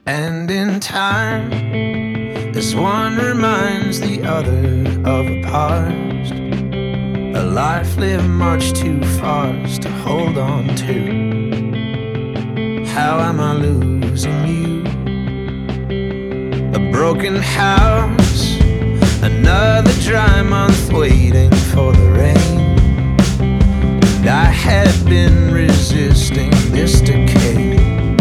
And in time, as one reminds the other of a past, a life lived much too fast to hold on to. How am I losing you? A broken house, another dry month waiting for the rain. And I had been resisting this decay.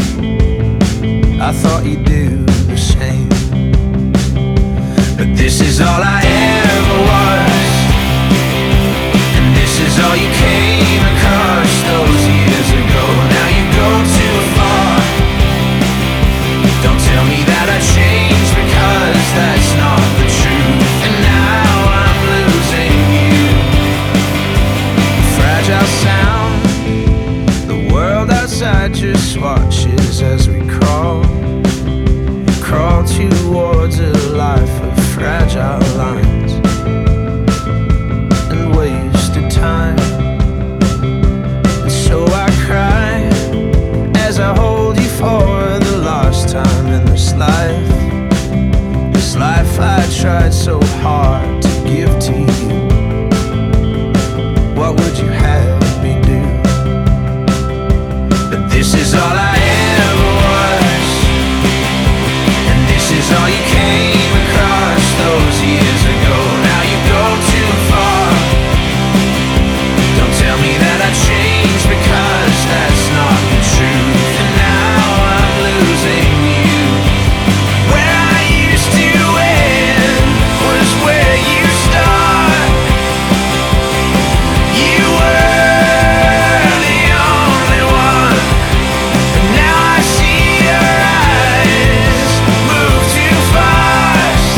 I thought you'd do the same, but this is all I ever was, and this is all you came across those years ago. Now you go too far. Don't tell me that I changed, because that's not the truth. And now I'm losing you. Fragile sound, the world outside just watches as we crawl towards a life of fragile lines and wasted time. And so I cry as I hold you for the last time in this life. This life I tried so hard to give to you. What would you have me do? But this is all I ever was, and this is all you came across those years ago. Now you go too far. Don't tell me that I changed, because that's not the truth. And now I'm losing you. Where I used to end was where you start. You were the only one, and now I see your eyes move too fast.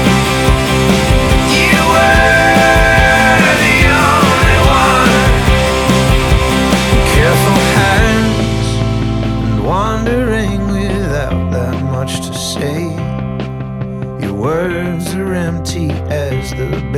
You were the only one. Careful hands and wandering without that much to say. Your words are empty as the